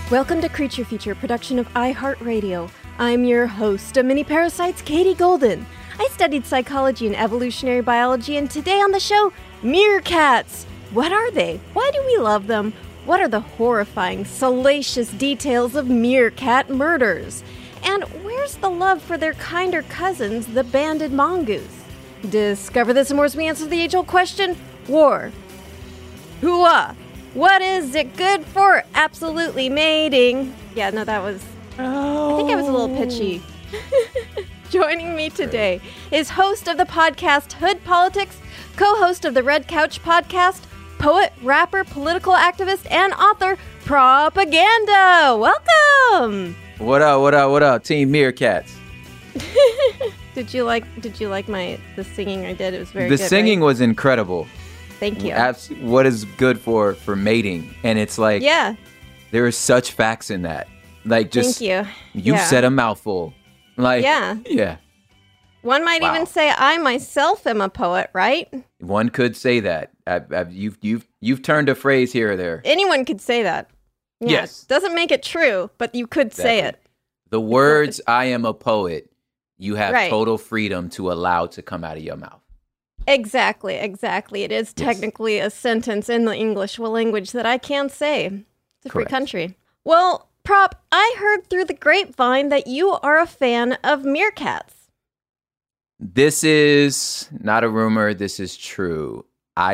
Welcome to Creature Feature, production of iHeartRadio. I'm your host of Mini Parasites, Katie Golden. I studied psychology and evolutionary biology, and today on the show, meerkats. What are they? Why do we love them? What are the horrifying, salacious details of meerkat murders? And where's the love for their kinder cousins, the banded mongoose? Discover this and more as we answer the age-old question, war. Hooah! What is it good for? Absolutely mating. Yeah, no, that was... I think I was a little pitchy. Joining me today is host of the podcast Hood Politics, co-host of the Red Couch podcast, poet, rapper, political activist, and author, Propaganda. Welcome! What up, Team Meerkats? Did you like the singing I did? It was very good. The singing was incredible. Thank you. What is good for mating? And it's like, yeah, there are such facts in that. Like, just thank you. Said a mouthful. Like, yeah. One might even say I myself am a poet, right? One could say that. You've turned a phrase here or there. Anyone could say that. Yeah, yes, doesn't make it true, but you could say it. The words "I am a poet," you have total freedom to allow to come out of your mouth. Exactly. It is technically a sentence in the English language that I can say. It's a free country. Well, Prop, I heard through the grapevine that you are a fan of meerkats. This is not a rumor. This is true. I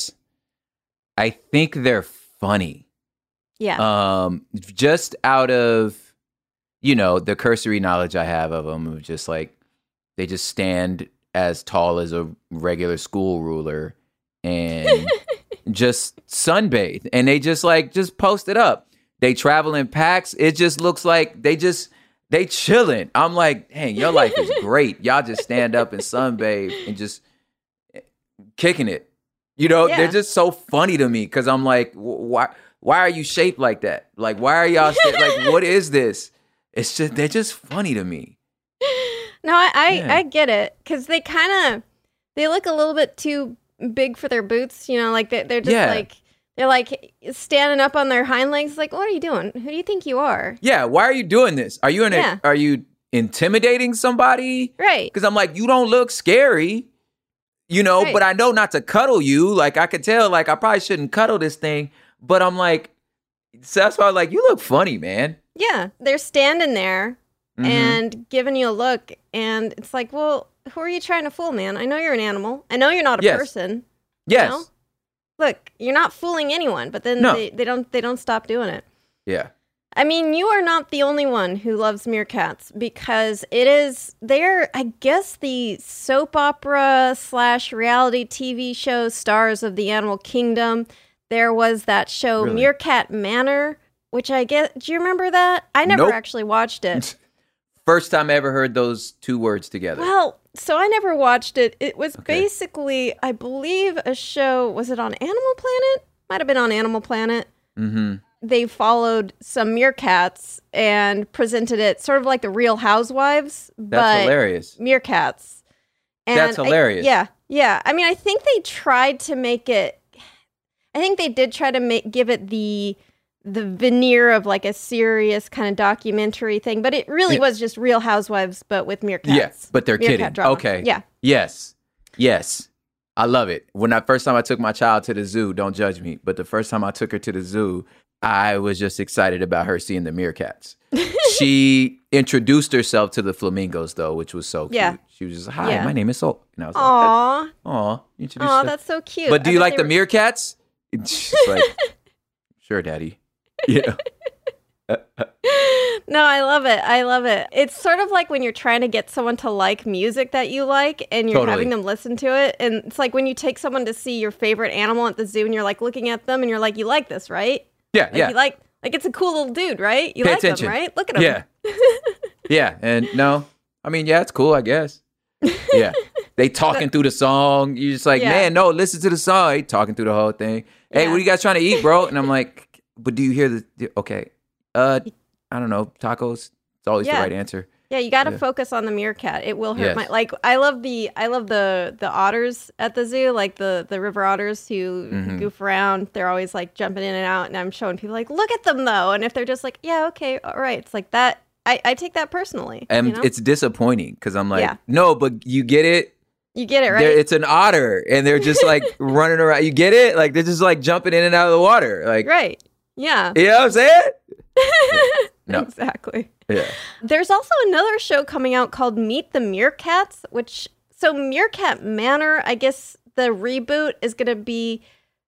think they're funny. Yeah. Just out of, the cursory knowledge I have of them, just like, they just stand as tall as a regular school ruler and just sunbathe, and they just post it up. They travel in packs. It just looks like they chilling. I'm like, dang, your life is great. Y'all just stand up and sunbathe and just kicking it. They're just so funny to me because I'm like, why are you shaped like that? Like, why are y'all like, what is this? It's just, they're just funny to me. No, I get it, because they look a little bit too big for their boots, like they're just they're like standing up on their hind legs, like, what are you doing? Who do you think you are? Yeah, why are you doing this? Are you intimidating somebody? Right. Because I'm like, you don't look scary, but I know not to cuddle you. Like, I could tell, like, I probably shouldn't cuddle this thing, but I'm like, so that's why I'm like, you look funny, man. Yeah, they're standing there. Mm-hmm. And giving you a look, and it's like, well, who are you trying to fool, man? I know you're an animal. I know you're not a person. Yes. Look, you're not fooling anyone, but then they don't stop doing it. Yeah. I mean, you are not the only one who loves meerkats, because they're, I guess, the soap opera / reality TV show stars of the animal kingdom. There was that show, really? Meerkat Manor, which I guess, do you remember that? I never actually watched it. First time I ever heard those two words together. Well, so I never watched it. It was basically, I believe, a show. Was it on Animal Planet? Might have been on Animal Planet. Mm-hmm. They followed some meerkats and presented it sort of like the Real Housewives. That's hilarious. Meerkats. And that's hilarious. Yeah. I mean, I think they tried to make it. I think they did try to give it the veneer of like a serious kind of documentary thing, but it really was just Real Housewives, but with meerkats. Yeah, but they're kidding. Drama. Okay. Yeah. Yes. I love it. First time I took my child to the zoo, don't judge me, but the first time I took her to the zoo, I was just excited about her seeing the meerkats. She introduced herself to the flamingos, though, which was so cute. Yeah. She was just, hi, my name is Sol. And I was like, Aw, that's so cute. But do you like the meerkats? She's like, sure, Daddy. Yeah. No, I love it. It's sort of like when you're trying to get someone to like music that you like, and you're having them listen to it. And it's like when you take someone to see your favorite animal at the zoo, and you're like looking at them, and you're like, you like this, right? Yeah, You like it's a cool little dude, right? You Pay like attention. them, right? Look at him. Yeah. Yeah, and no, I mean, yeah, it's cool, I guess. Yeah. They talking through the song. You're just like, man, no, listen to the song. He talking through the whole thing. Hey, what are you guys trying to eat, bro? And I'm like, but do you hear okay. I don't know, tacos. It's always the right answer. Yeah, you got to focus on the meerkat. It will hurt Yes. I love the otters at the zoo, like the river otters who goof around. They're always like jumping in and out, and I'm showing people like, look at them though. And if they're just like, yeah, okay, all right, it's like that. I take that personally. And you know? it's disappointing because I'm like, Yeah. no, but you get it. You get it, right? It's an otter, and they're just like running around. You get it? Like they're just like jumping in and out of the water. Like, Right. Yeah. you know what I'm saying? No. Exactly. Yeah. There's also another show coming out called Meet the Meerkats, so Meerkat Manor, I guess the reboot is going to be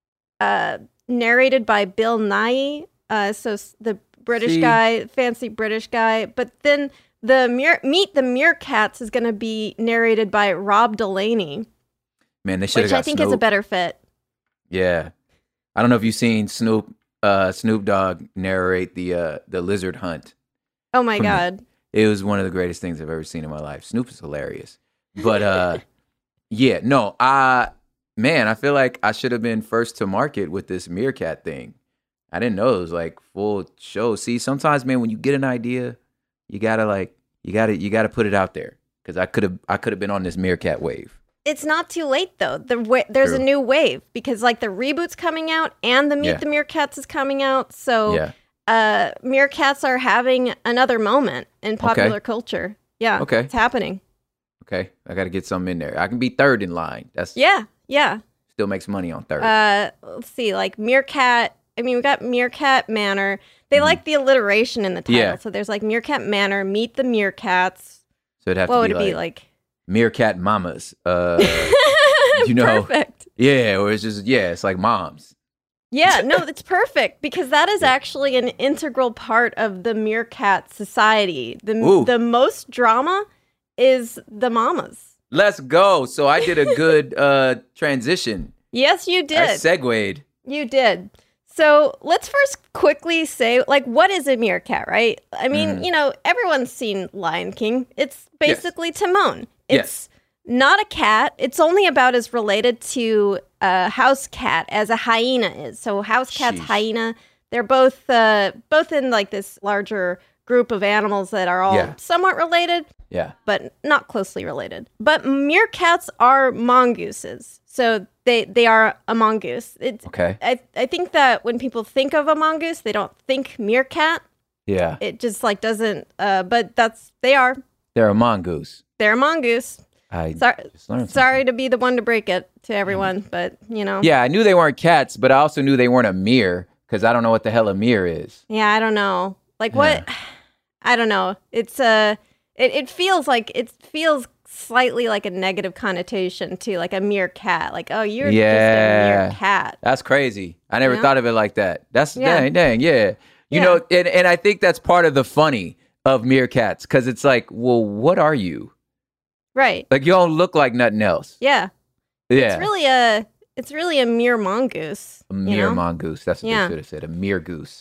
narrated by Bill Nighy, the British guy, fancy British guy, but then Meet the Meerkats is going to be narrated by Rob Delaney, Man, they should have which got I think Snoop. is a better fit. Yeah. I don't know if you've seen Snoop Dogg narrate the Lizard Hunt. Oh my God. It was one of the greatest things I've ever seen in my life. Snoop is hilarious. But yeah, no, I feel like I should have been first to market with this meerkat thing. I didn't know it was like full show. See, sometimes, man, when you get an idea, you gotta put it out there. Because I could have been on this meerkat wave. It's not too late though. There's a new wave because like the reboot's coming out and the Meet the Meerkats is coming out. So meerkats are having another moment in popular culture. Yeah. Okay. It's happening. Okay, I got to get something in there. I can be third in line. That's Yeah. still makes money on third. Let's see, like Meerkat. I mean, we got Meerkat Manor. They like the alliteration in the title. Yeah. So there's like Meerkat Manor, Meet the Meerkats. So it'd have What to would be it be like? Meerkat Mamas. You know, Perfect. yeah, or it's just it's like moms. Yeah, no, that's perfect because that is actually an integral part of the meerkat society. The most drama is the mamas. Let's go. So I did a good transition. Yes, you did. I segued. You did. So let's first quickly say, like, what is a meerkat, right? I mean, you know, everyone's seen Lion King. It's basically Timon. It's not a cat. It's only about as related to a house cat as a hyena is. So house cat's hyena, they're both in like this larger group of animals that are all somewhat related, but not closely related. But meerkats are mongooses. So they are a mongoose. I think that when people think of a mongoose, they don't think meerkat. Yeah. It just like doesn't, but they are. They're a mongoose. They're a mongoose. Just learned Sorry to be the one to break it to everyone, but you know. Yeah, I knew they weren't cats, but I also knew they weren't a mere because I don't know what the hell a mere is. Yeah, I don't know. Like what? I don't know. It's it feels slightly like a negative connotation to like a mere cat. Like, oh, you're just a mere cat. That's crazy. I never thought of it like that. That's dang, yeah. You Yeah. know, and I think that's part of the funny of meerkats because it's like, well, what are you? Right. Like you don't look like nothing else. Yeah. Yeah. It's really a mere mongoose. A mere mongoose. That's what they should have said. A mere goose.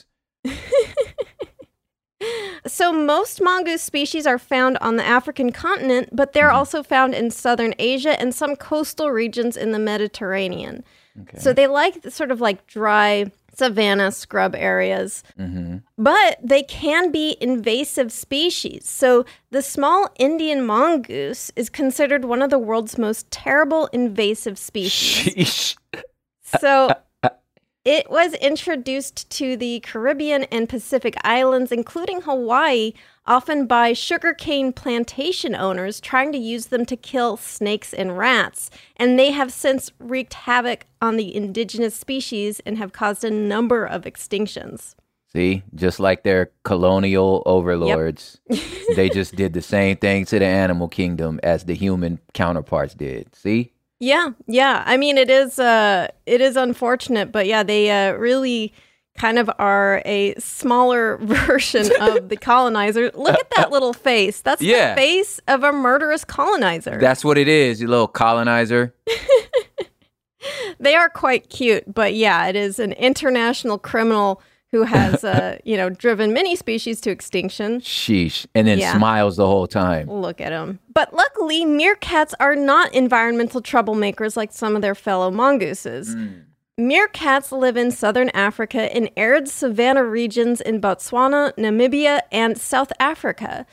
So most mongoose species are found on the African continent, but they're also found in southern Asia and some coastal regions in the Mediterranean. Okay. So they like sort of like dry savanna scrub areas, but they can be invasive species. So the small Indian mongoose is considered one of the world's most terrible invasive species. Sheesh. So it was introduced to the Caribbean and Pacific Islands, including Hawaii, often by sugarcane plantation owners trying to use them to kill snakes and rats. And they have since wreaked havoc on the indigenous species and have caused a number of extinctions. See, just like their colonial overlords, they just did the same thing to the animal kingdom as the human counterparts did. See? Yeah. I mean, it is unfortunate, but yeah, they really kind of are a smaller version of the colonizer. Look at that little face. That's the face of a murderous colonizer. That's what it is, you little colonizer. They are quite cute, but yeah, it is an international criminal who has, driven many species to extinction. Sheesh. And then smiles the whole time. Look at him. But luckily, meerkats are not environmental troublemakers like some of their fellow mongooses. Meerkats live in southern Africa in arid savanna regions in Botswana, Namibia, and South Africa.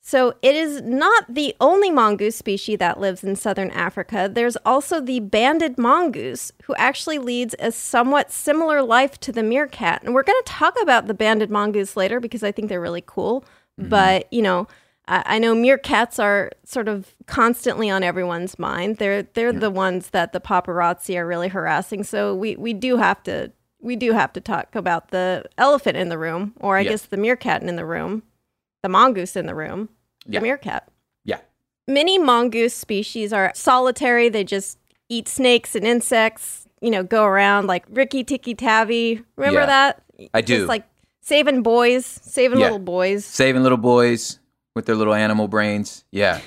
So it is not the only mongoose species that lives in southern Africa. There's also the banded mongoose, who actually leads a somewhat similar life to the meerkat. And we're going to talk about the banded mongoose later because I think they're really cool. Mm-hmm. But, I know meerkats are sort of constantly on everyone's mind. They're the ones that the paparazzi are really harassing. So we do have to talk about the elephant in the room, or I guess the meerkat in the room, the mongoose in the room. The meerkat. Yeah. Many mongoose species are solitary. They just eat snakes and insects, go around like Ricky Tikki Tavi. Remember that? I do. Just like saving little boys. Saving little boys with their little animal brains. Yeah.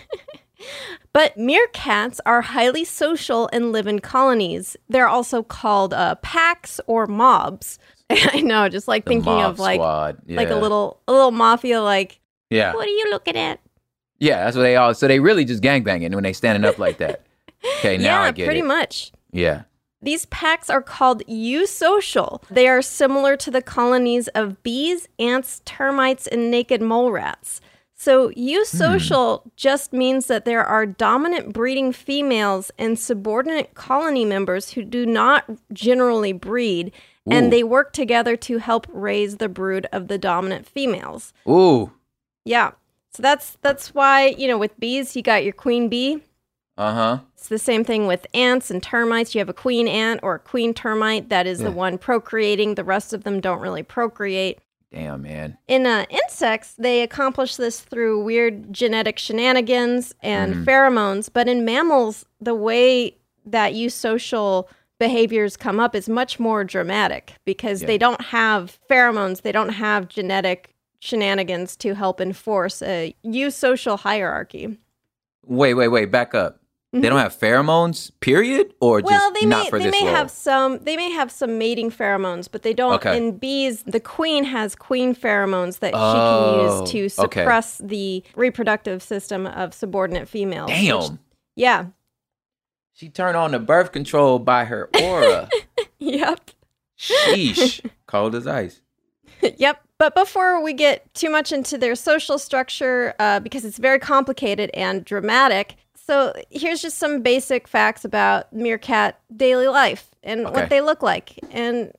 But meerkats are highly social and live in colonies. They're also called packs or mobs. I know, just like thinking of like a little mafia, like, yeah. What are you looking at? Yeah, that's what they are. So they really just gangbanging when they standing up like that. Okay, now I get it. Yeah, pretty much. Yeah. These packs are called eusocial. They are similar to the colonies of bees, ants, termites, and naked mole rats. So eusocial just means that there are dominant breeding females and subordinate colony members who do not generally breed, and they work together to help raise the brood of the dominant females. Ooh. Yeah. So that's why, with bees, you got your queen bee. Uh-huh. It's the same thing with ants and termites. You have a queen ant or a queen termite that is the one procreating. The rest of them don't really procreate. Damn, man. In insects, they accomplish this through weird genetic shenanigans and pheromones. But in mammals, the way that eusocial behaviors come up is much more dramatic because they don't have pheromones. They don't have genetic shenanigans to help enforce a eusocial hierarchy. Wait, back up. They don't have pheromones, period, or just not for this role? They may have some mating pheromones, but they don't. Okay. In bees, the queen has queen pheromones that she can use to suppress the reproductive system of subordinate females. Damn. Yeah. She turned on the birth control by her aura. Yep. Sheesh. Cold as ice. Yep. But before we get too much into their social structure, because it's very complicated and dramatic, so here's just some basic facts about meerkat daily life and what they look like and,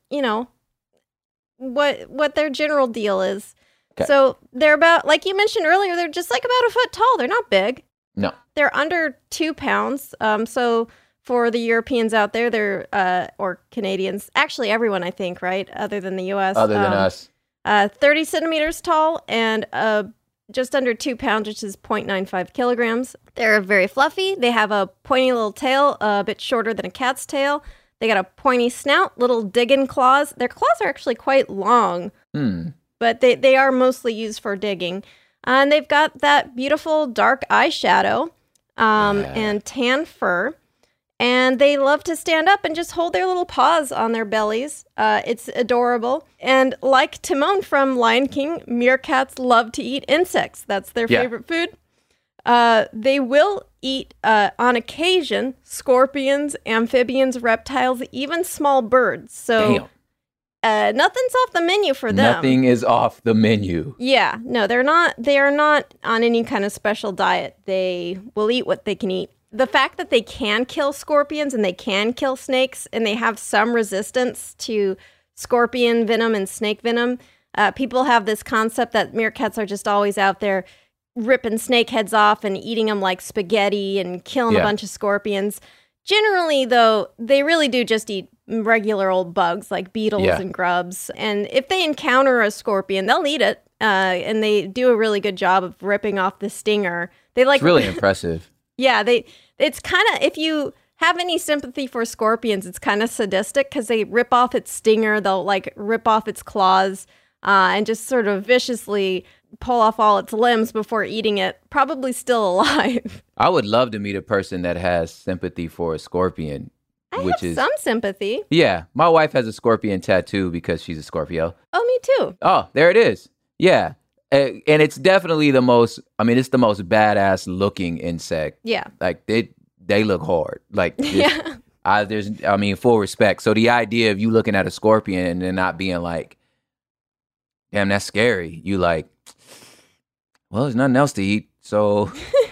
what their general deal is. Okay. So they're about, like you mentioned earlier, they're just like about a foot tall. They're not big. No. They're under 2 pounds. So for the Europeans out there, they're, or Canadians, actually everyone, I think, right? Other than the U.S. Other than us. 30 centimeters tall and just under 2 pounds, which is 0.95 kilograms. They're very fluffy. They have a pointy little tail, a bit shorter than a cat's tail. They got a pointy snout, little digging claws. Their claws are actually quite long, but they are mostly used for digging. And they've got that beautiful dark eyeshadow and tan fur. And they love to stand up and just hold their little paws on their bellies. It's adorable. And like Timon from Lion King, meerkats love to eat insects. That's their favorite food. They will eat, on occasion, scorpions, amphibians, reptiles, even small birds. So nothing's off the menu for them. Nothing is off the menu. Yeah. No, they're not. They are not on any kind of special diet. They will eat what they can eat. The fact that they can kill scorpions and they can kill snakes and they have some resistance to scorpion venom and snake venom, people have this concept that meerkats are just always out there ripping snake heads off and eating them like spaghetti and killing a bunch of scorpions. Generally, though, they really do just eat regular old bugs like beetles and grubs. And if they encounter a scorpion, they'll eat it. And they do a really good job of ripping off the stinger. It's really impressive. Yeah, it's kind of, if you have any sympathy for scorpions, it's kind of sadistic because they rip off its stinger, they'll like rip off its claws and just sort of viciously pull off all its limbs before eating it, probably still alive. I would love to meet a person that has sympathy for a scorpion. I have some sympathy. Yeah, my wife has a scorpion tattoo because she's a Scorpio. Oh, me too. Oh, there it is. Yeah. And it's definitely the most badass looking insect. Yeah. Like they look hard. Like, full respect. So the idea of you looking at a scorpion and then not being like, damn, that's scary. You like, Well, there's nothing else to eat. So,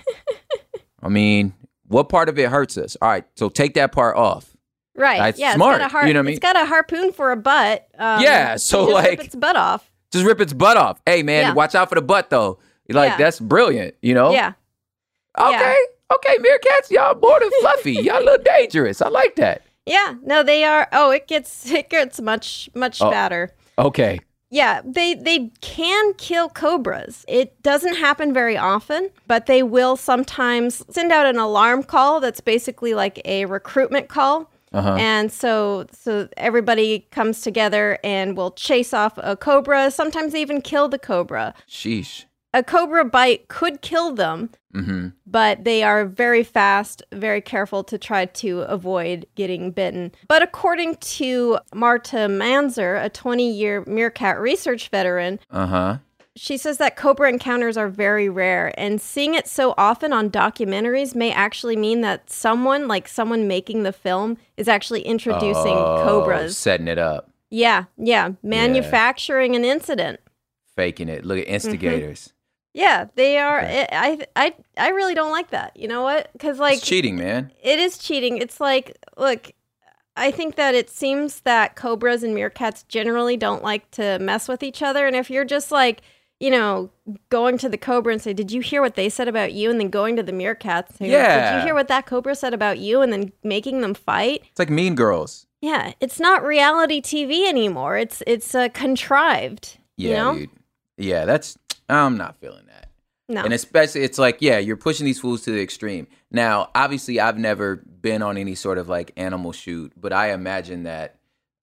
I mean, what part of it hurts us? All right, so take that part off. Right. That's yeah, smart. It's got You know what I mean? It's got a harpoon for a butt. Yeah, so just like... rip its butt off. Just rip its butt off. Hey, man, Yeah. watch out for the butt, though. Like, that's brilliant, you know? Yeah. Okay, okay, meerkats, y'all more than fluffy. Y'all a little dangerous. I like that. Yeah. No, they are. Oh, it gets much better. Okay. Yeah, they can kill cobras. It doesn't happen very often, but they will sometimes send out an alarm call that's basically like a recruitment call. And so everybody comes together and will chase off a cobra. Sometimes they even kill the cobra. Sheesh. A cobra bite could kill them, but they are very fast, very careful to try to avoid getting bitten. But according to Marta Manzer, a 20-year meerkat research veteran, she says that cobra encounters are very rare, and seeing it so often on documentaries may actually mean that someone making the film is actually introducing cobras. Setting it up. Yeah. Manufacturing an incident. Faking it. Look at instigators. Yeah, they are. I really don't like that. You know what? Because It's cheating, man. It is cheating. It's like, look, I think that it seems that cobras and meerkats generally don't like to mess with each other. And if you're just like, you know, going to the cobra and say, did you hear what they said about you? And then going to the meerkats and say, did you hear what that cobra said about you? And then making them fight. It's like Mean Girls. Yeah, it's not reality TV anymore. It's contrived. Yeah, you know? dude. Yeah, I'm not feeling that. No. And especially, it's like, yeah, you're pushing these fools to the extreme. Now, obviously, I've never been on any sort of like animal shoot, but I imagine that,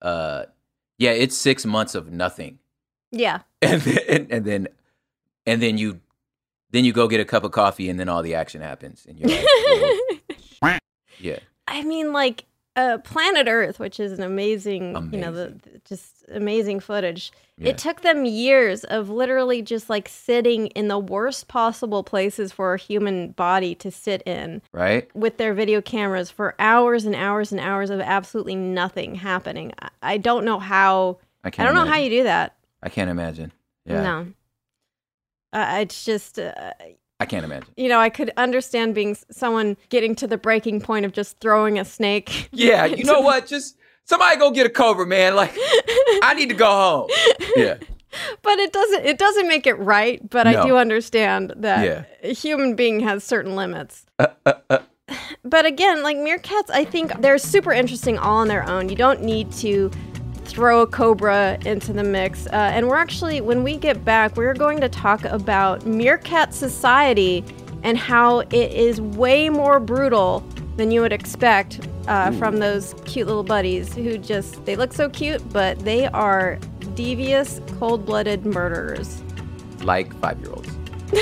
it's 6 months of nothing. Yeah. And then you go get a cup of coffee, and then all the action happens, and you're like, well, yeah. I mean, like Planet Earth, which is an amazing. You know, just amazing footage. Yeah. It took them years of literally just like sitting in the worst possible places for a human body to sit in, right? With their video cameras for hours and hours and hours of absolutely nothing happening. I don't know how. I don't know how you do that. I can't imagine. Yeah. No. It's just... I can't imagine. You know, I could understand being someone getting to the breaking point of just throwing a snake. Yeah, you know what? Just somebody go get a cobra, man. Like, I need to go home. Yeah. But it doesn't make it right, but no. I do understand that a human being has certain limits. But again, like meerkats, I think they're super interesting all on their own. You don't need to throw a cobra into the mix. And we're actually, when we get back, we're going to talk about meerkat society and how it is way more brutal than you would expect from those cute little buddies who they look so cute, but they are devious, cold-blooded murderers. Like 5-year-olds.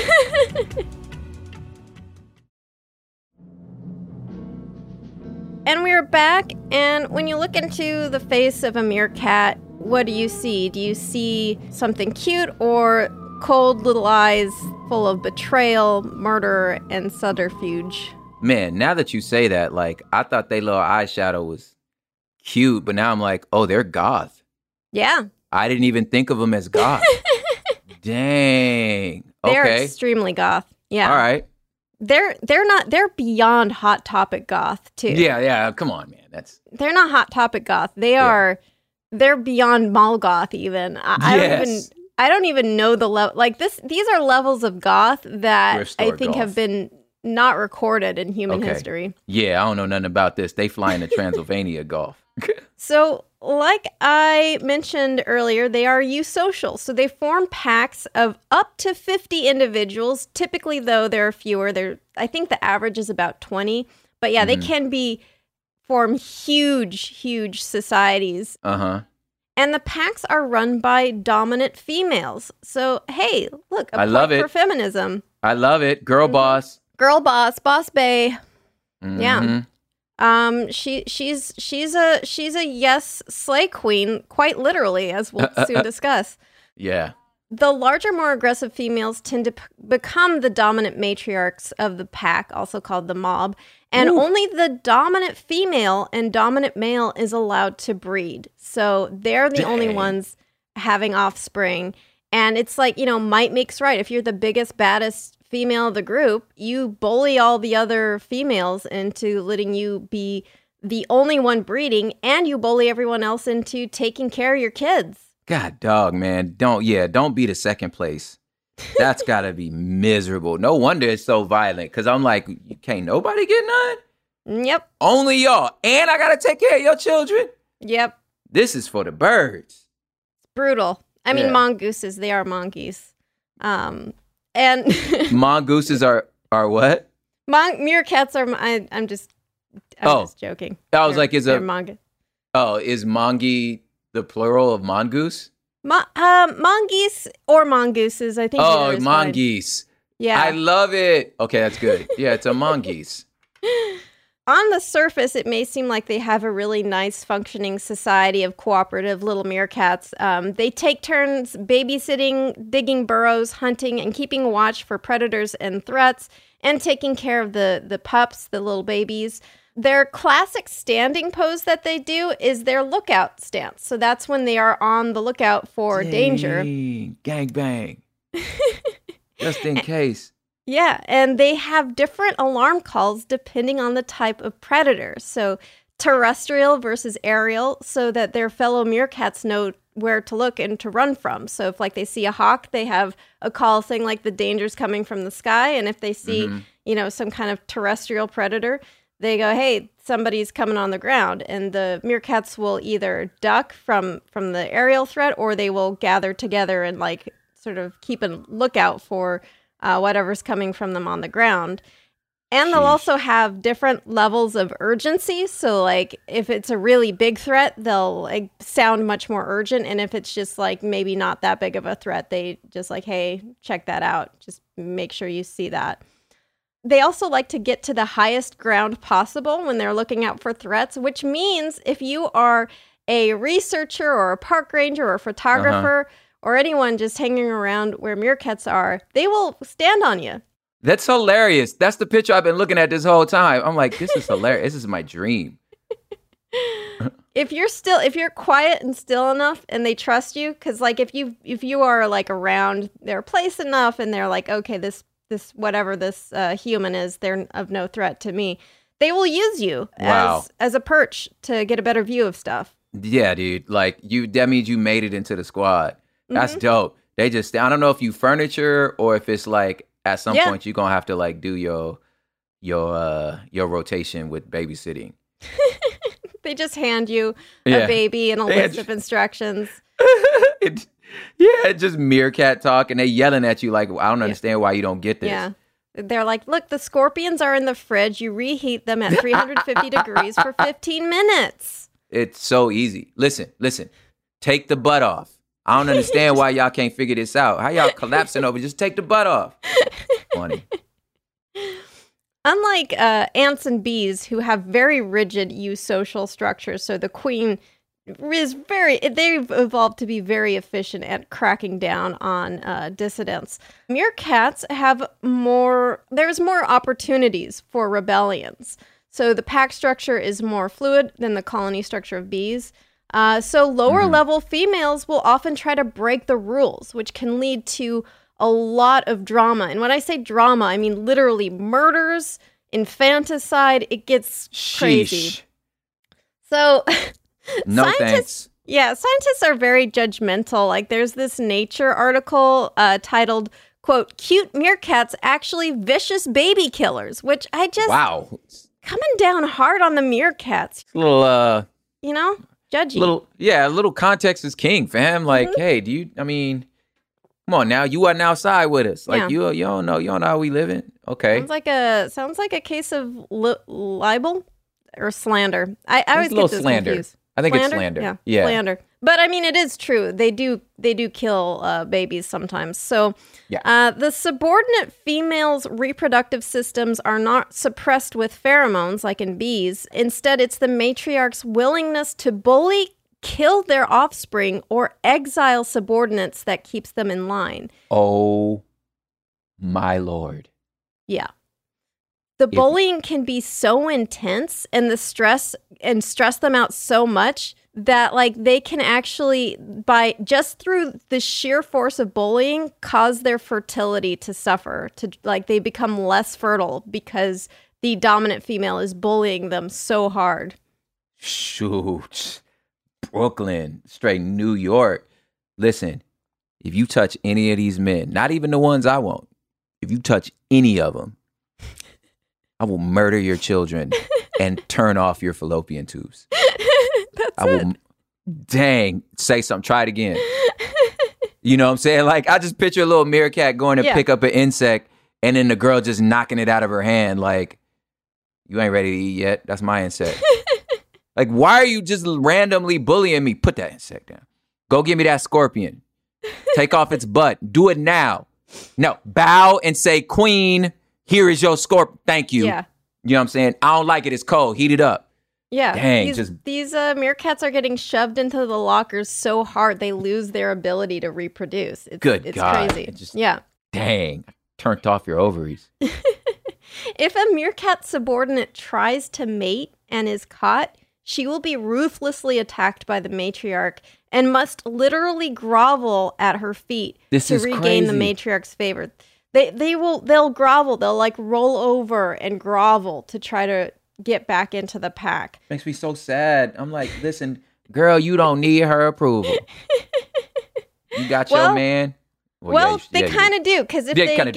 And we're back, and when you look into the face of a meerkat, what do you see? Do you see something cute or cold little eyes full of betrayal, murder, and subterfuge? Man, now that you say that, like, I thought they little eyeshadow was cute, but now I'm like, oh, they're goth. Yeah. I didn't even think of them as goth. Dang. They're okay. Extremely goth. Yeah. All right. They're beyond Hot Topic goth too. Yeah. Come on, man. They're not Hot Topic goth. They're beyond mall goth even. I don't even know the level. Like these are levels of goth that I think have been not recorded in human history. Yeah, I don't know nothing about this. They fly into Transylvania golf. So, like I mentioned earlier, they are eusocial. So they form packs of up to 50 individuals. Typically, though, there are fewer. I think the average is about 20. But yeah, they can form huge societies. Uh-huh. And the packs are run by dominant females. So, hey, look, a point for feminism. I love it. Girl boss. Girl boss, boss bae. Mm-hmm. Yeah. She's a yes slay queen, quite literally, as we'll soon discuss. Yeah. The larger, more aggressive females tend to become the dominant matriarchs of the pack, also called the mob, and only the dominant female and dominant male is allowed to breed. So they're the only ones having offspring. And it's like, might makes right. If you're the biggest, baddest female of the group, you bully all the other females into letting you be the only one breeding, and you bully everyone else into taking care of your kids. God dog, man. Don't be the second place. That's got to be miserable. No wonder it's so violent, because I'm like, can't nobody get none? Yep. Only y'all. And I got to take care of your children? Yep. This is for the birds. It's brutal. I mean, Yeah. mongooses, they are monkeys. And Mongooses are what? meerkats are, I'm just joking. I was like, they're mongoose. Is mongi the plural of mongoose? Mongoose or mongooses, I think. Oh, either is fine. mongoose. Yeah. I love it. Okay, that's good. Yeah, it's a mongoose. On the surface, it may seem like they have a really nice functioning society of cooperative little meerkats. They take turns babysitting, digging burrows, hunting, and keeping watch for predators and threats, and taking care of the pups, the little babies. Their classic standing pose that they do is their lookout stance. So that's when they are on the lookout for danger. Gang bang. Just in case. Yeah, and they have different alarm calls depending on the type of predator. So terrestrial versus aerial, so that their fellow meerkats know where to look and to run from. So if they see a hawk, they have a call saying the danger's coming from the sky. And if they see, some kind of terrestrial predator, they go, hey, somebody's coming on the ground. And the meerkats will either duck from the aerial threat, or they will gather together and sort of keep a lookout for whatever's coming from them on the ground. And they'll also have different levels of urgency. So, if it's a really big threat, they'll sound much more urgent. And if it's just maybe not that big of a threat, they just hey, check that out. Just make sure you see that. They also like to get to the highest ground possible when they're looking out for threats, which means if you are a researcher or a park ranger or a photographer, or anyone just hanging around where meerkats are, they will stand on you. That's hilarious. That's the picture I've been looking at this whole time. I'm like, this is hilarious. This is my dream. If you're quiet and still enough and they trust you, because if you are around their place enough and they're okay, this whatever this human is, they're of no threat to me, they will use you as a perch to get a better view of stuff. Yeah, dude. That means you made it into the squad. That's dope. They just, I don't know if you furniture or if it's at some point you're going to have to do your rotation with babysitting. They just hand you a baby and a list of instructions. It's just meerkat talk, and they yelling at you I don't understand why you don't get this. Yeah. They're look, the scorpions are in the fridge. You reheat them at 350 degrees for 15 minutes. It's so easy. Listen. Take the butt off. I don't understand why y'all can't figure this out. How y'all collapsing over? Just take the butt off. Funny. Unlike ants and bees, who have very rigid eusocial structures, so the queen is they've evolved to be very efficient at cracking down on dissidents. Meerkats there's more opportunities for rebellions. So the pack structure is more fluid than the colony structure of bees. So lower level females will often try to break the rules, which can lead to a lot of drama. And when I say drama, I mean literally murders, infanticide. It gets crazy. So thanks. Yeah, scientists are very judgmental. There's this Nature article titled, quote, "Cute meerkats actually vicious baby killers," which I just... Wow. Coming down hard on the meerkats. A little, judgy. A little context is king, fam. Hey, come on now, you wasn't outside with us. You don't know how we living. Okay. Sounds like a case of libel or slander. I always get this slander. confused. I think it's slander. Yeah. Slander. But it is true. They do kill babies sometimes. So the subordinate females' reproductive systems are not suppressed with pheromones like in bees. Instead, it's the matriarch's willingness to bully, kill their offspring, or exile subordinates that keeps them in line. Oh, my Lord. Yeah. The bullying can be so intense and stress them out so much that like they can actually, by just through the sheer force of bullying, cause their fertility to suffer, to like they become less fertile because the dominant female is bullying them so hard. Shoot. Brooklyn, straight New York. Listen, if you touch any of these men, not even the ones I want, if you touch any of them, I will murder your children and turn off your fallopian tubes. I will. Dang, say something. Try it again. You know what I'm saying? Like, I just picture a little meerkat going to pick up an insect and then the girl just knocking it out of her hand. Like, you ain't ready to eat yet. That's my insect. Like, why are you just randomly bullying me? Put that insect down. Go get me that scorpion. Take off its butt. Do it now. No, bow and say, Queen, here is your scorpion. Thank you. Yeah. You know what I'm saying? I don't like it. It's cold. Heat it up. Yeah. Dang, these meerkats are getting shoved into the lockers so hard they lose their ability to reproduce. It's God. Crazy. Yeah. Dang. Turned off your ovaries. If a meerkat subordinate tries to mate and is caught, she will be ruthlessly attacked by the matriarch and must literally grovel at her feet to regain the matriarch's favor. They'll grovel. They'll like roll over and grovel to try to get back into the pack. Makes me so sad. I'm like, listen, girl, you don't need her approval. You got your man. They kind of do, because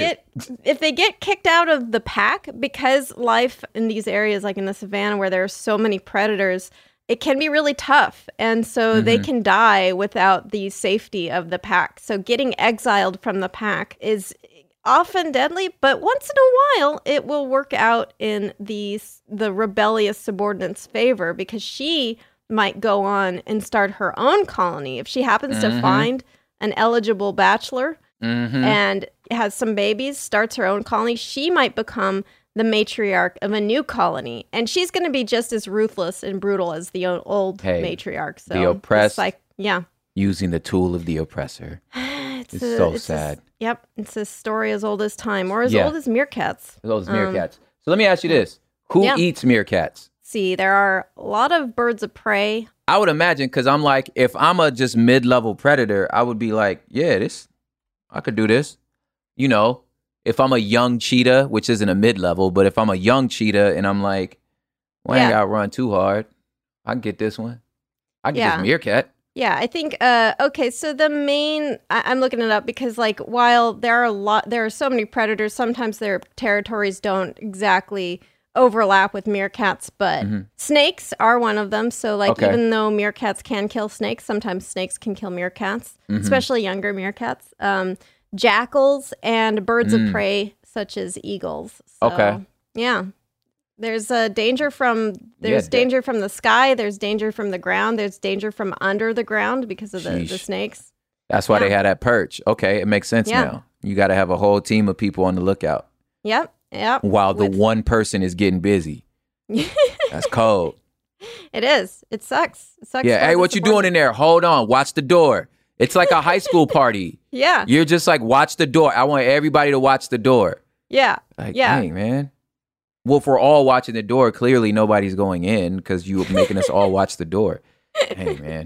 if they get kicked out of the pack, because life in these areas, like in the savannah where there are so many predators, it can be really tough, and so they can die without the safety of the pack. So getting exiled from the pack is often deadly, but once in a while it will work out in the rebellious subordinate's favor, because she might go on and start her own colony if she happens to find an eligible bachelor and has some babies, starts her own colony. She might become the matriarch of a new colony, and she's going to be just as ruthless and brutal as the old matriarch. So the oppressed, yeah, using the tool of the oppressor. It's so sad. Yep, it's a story as old as time, or as old as meerkats. As old as meerkats. So let me ask you this: who eats meerkats? See, there are a lot of birds of prey. I would imagine, because I'm like, if I'm a just mid-level predator, I would be like, yeah, I could do this. You know, if I'm a young cheetah, which isn't a mid-level, but if I'm a young cheetah and I'm like, well, I ain't got to run too hard, I can get this one. I can get this meerkat. Yeah, I think, okay, so the main, I'm looking it up because, like, while there are so many predators, sometimes their territories don't exactly overlap with meerkats, but snakes are one of them. So, like, even though meerkats can kill snakes, sometimes snakes can kill meerkats, especially younger meerkats. Jackals and birds of prey, such as eagles. So, yeah. There's danger from danger from the sky. There's danger from the ground. There's danger from under the ground because of the snakes. That's why they had that perch. Okay, it makes sense now. You got to have a whole team of people on the lookout. Yep. While the one person is getting busy. That's cold. It is. It sucks. It sucks. Yeah. Hey, what you doing in there? Hold on. Watch the door. It's like a high school party. Yeah. You're just like, watch the door. I want everybody to watch the door. Yeah. Like, dang, man. Well, if we're all watching the door, clearly nobody's going in because you're making us all watch the door. Hey, man.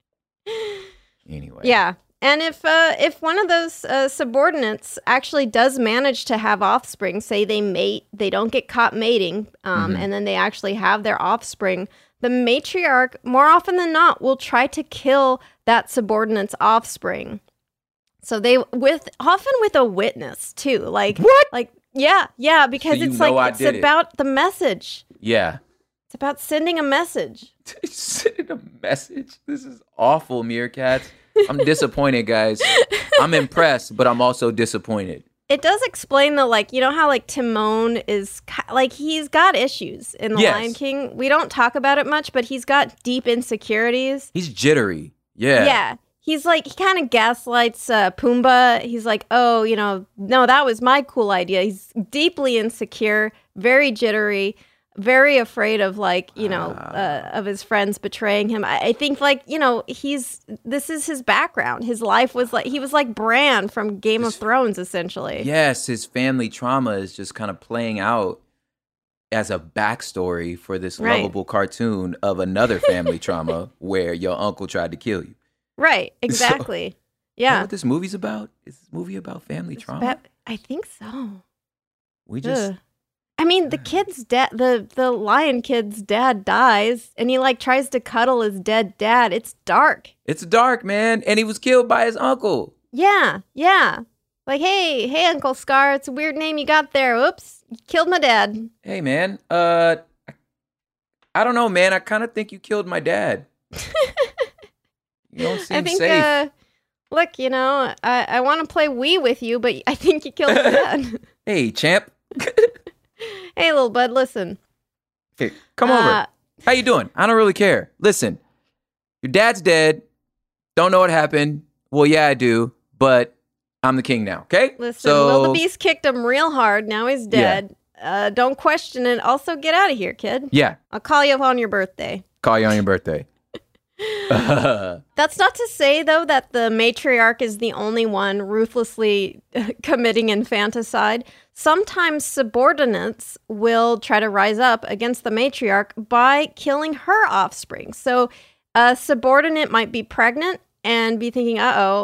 Anyway. Yeah. And if one of those subordinates actually does manage to have offspring, say they mate, they don't get caught mating, and then they actually have their offspring, the matriarch, more often than not, will try to kill that subordinate's offspring. So often with a witness too. Like what? Like yeah, because it's about the message. Yeah. It's about sending a message. Sending a message? This is awful, meerkats. I'm disappointed, guys. I'm impressed, but I'm also disappointed. It does explain though, like, you know how like Timon is like, he's got issues in The Lion King. We don't talk about it much, but he's got deep insecurities. He's jittery. Yeah. Yeah. He's like, he kind of gaslights Pumbaa. He's like, oh, no, that was my cool idea. He's deeply insecure, very jittery, very afraid of like, of his friends betraying him. I think like, this is his background. His life was like, he was like Bran from Game of Thrones, essentially. Yes, his family trauma is just kind of playing out as a backstory for this Right. lovable cartoon of another family trauma where your uncle tried to kill you. Right, exactly. Is that Yeah. what this movie's about? Is this movie about family trauma? I think so. We just Ugh. I mean, the kid's dad, the lion kid's dad dies, and he like tries to cuddle his dead dad. It's dark. it's dark, man, and he was killed by his uncle. Yeah, yeah. Like, hey, Uncle Scar, it's a weird name you got there. Oops, you killed my dad. Hey, man, I don't know, man. I kind of think you killed my dad. You don't seem I think, safe. look, I want to play Wii with you, but I think you killed my dad. Hey, champ. Hey, little bud, listen. Here, come over. How you doing? I don't really care. Listen, your dad's dead. Don't know what happened. Well, yeah, I do, but I'm the king now, okay? Listen, Wildebeest kicked him real hard. Now he's dead. Don't question it. Also, get out of here, kid. Yeah, I'll call you up on your birthday. call you on your birthday. That's not to say, though, that the matriarch is the only one ruthlessly committing infanticide. Sometimes subordinates will try to rise up against the matriarch by killing her offspring. So a subordinate might be pregnant and be thinking,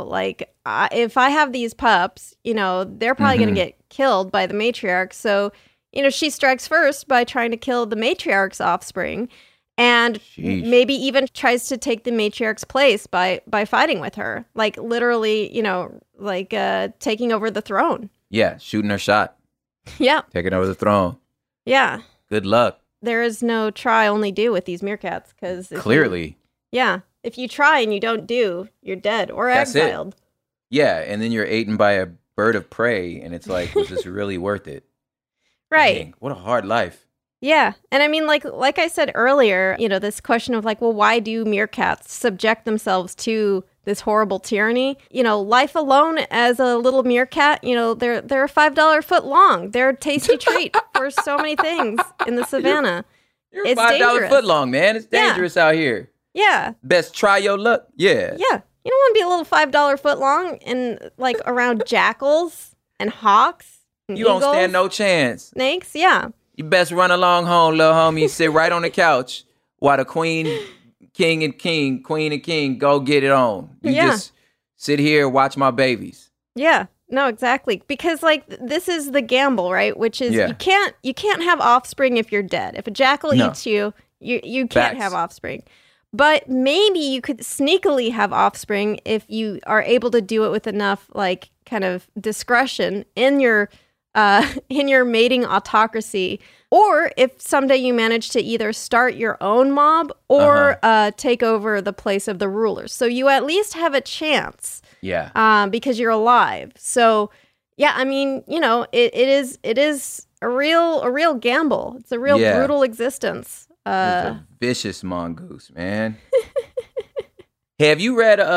if I have these pups, they're probably going to get killed by the matriarch. So, she strikes first by trying to kill the matriarch's offspring. And Sheesh. maybe even tries to take the matriarch's place by fighting with her. Like, literally, taking over the throne. Yeah, shooting her shot. Yeah. Taking over the throne. Yeah. Good luck. There is no try, only do with these meerkats. Because Clearly. If you try and you don't do, you're dead or That's it. exiled. Yeah, and then you're eaten by a bird of prey, and it's like, was this really worth it? Right. Dang, what a hard life. Yeah. And I mean, like I said earlier, this question of why do meerkats subject themselves to this horrible tyranny? Life alone as a little meerkat, they're a $5 foot long. They're a tasty treat for so many things in the savannah. You're It's $5 dangerous. foot long, man. It's dangerous out here. Yeah. Best try your luck. Yeah. Yeah. You don't want to be a little $5 foot long and around jackals and hawks and You don't eagles, stand no chance. snakes. Yeah. You best run along home, little homie. Sit right on the couch while the queen and king go get it on. You just sit here and watch my babies. Yeah. No, exactly. Because this is the gamble, right? Which is you can't have offspring if you're dead. If a jackal eats you, you can't Facts. have offspring. But maybe you could sneakily have offspring if you are able to do it with enough kind of discretion in your mating autocracy, or if someday you manage to either start your own mob or take over the place of the rulers. So you at least have a chance. Yeah. Because you're alive. So yeah, I mean, it is a real gamble. It's a real brutal existence. It's a vicious mongoose, man. Hey, have you read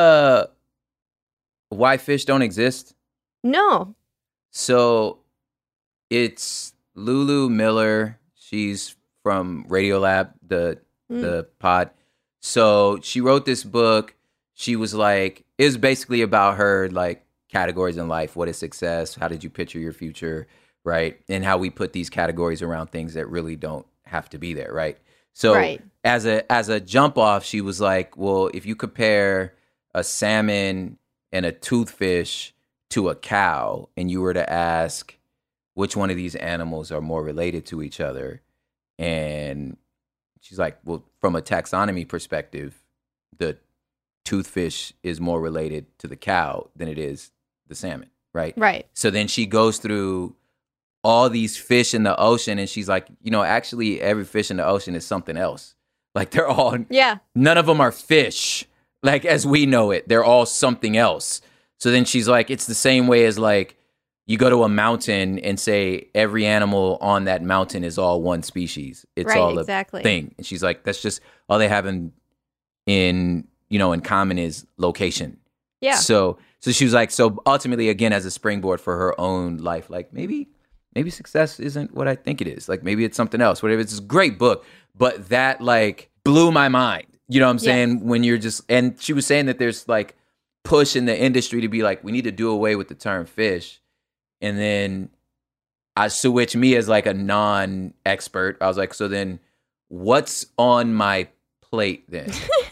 Why Fish Don't Exist? No. So it's Lulu Miller. She's from Radiolab, the pod. So she wrote this book. She was like, it was basically about her categories in life. What is success? How did you picture your future? Right. And how we put these categories around things that really don't have to be there. Right. So as a jump off, she was like, well, if you compare a salmon and a toothfish to a cow, and you were to ask which one of these animals are more related to each other, and she's like, well, from a taxonomy perspective, the toothfish is more related to the cow than it is the salmon, right? Right. So then she goes through all these fish in the ocean, and she's like, actually every fish in the ocean is something else. They're all, none of them are fish, as we know it. They're all something else. So then she's like, it's the same way as you go to a mountain and say every animal on that mountain is all one species. It's all a thing. And she's like, that's just all they have in common is location. Yeah. So she was like, so ultimately, again, as a springboard for her own life, maybe success isn't what I think it is. Maybe it's something else. Whatever. It's a great book, but that blew my mind. You know what I'm saying? When you're just, and she was saying that there's push in the industry to be we need to do away with the term fish. And then I switched me as like a non-expert. I was like, so then what's on my plate then?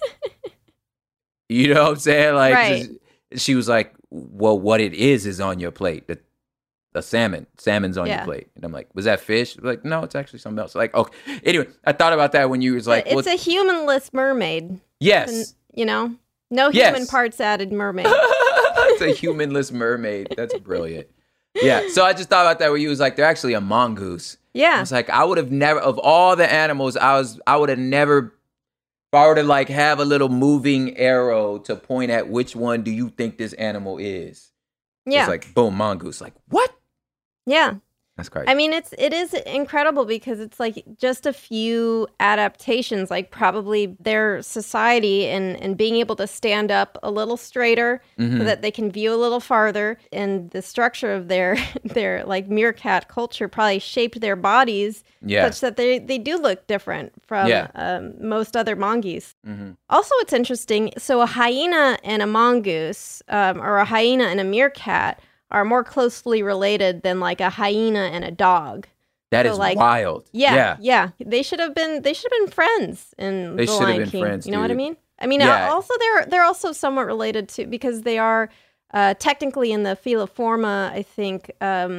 You know what I'm saying? Like, Right. she was like, well, what it is on your plate. The salmon. Salmon's on your Yeah. plate. And I'm like, was that fish? Like, no, it's actually something else. Like, okay. Anyway, I thought about that when you was like, It's a humanless mermaid. yes. And, you know, no Yes. human parts added mermaid. It's a humanless mermaid. That's brilliant. Yeah. So I just thought about that where you was like, they're actually a mongoose. I Yeah. was like, I would have never, of all the animals, I would have never, if I were to like have a little moving arrow to point at which one do you think this animal is? Yeah. It's like, boom, mongoose. Like, what? Yeah. That's crazy. I mean, it is incredible because it's like just a few adaptations, like probably their society and being able to stand up a little straighter so that they can view a little farther, and the structure of their like meerkat culture probably shaped their bodies such that they do look different from most other mongoose. Also, it's interesting. So a hyena and a mongoose, or a hyena and a meerkat, are more closely related than like a hyena and a dog. That So, is like, wild. Yeah. They should have been friends in They The should have Lion been King. friends, You know what I dude. mean? I mean, Yeah. also they're also somewhat related to, because they are technically in the Feliforma, I think,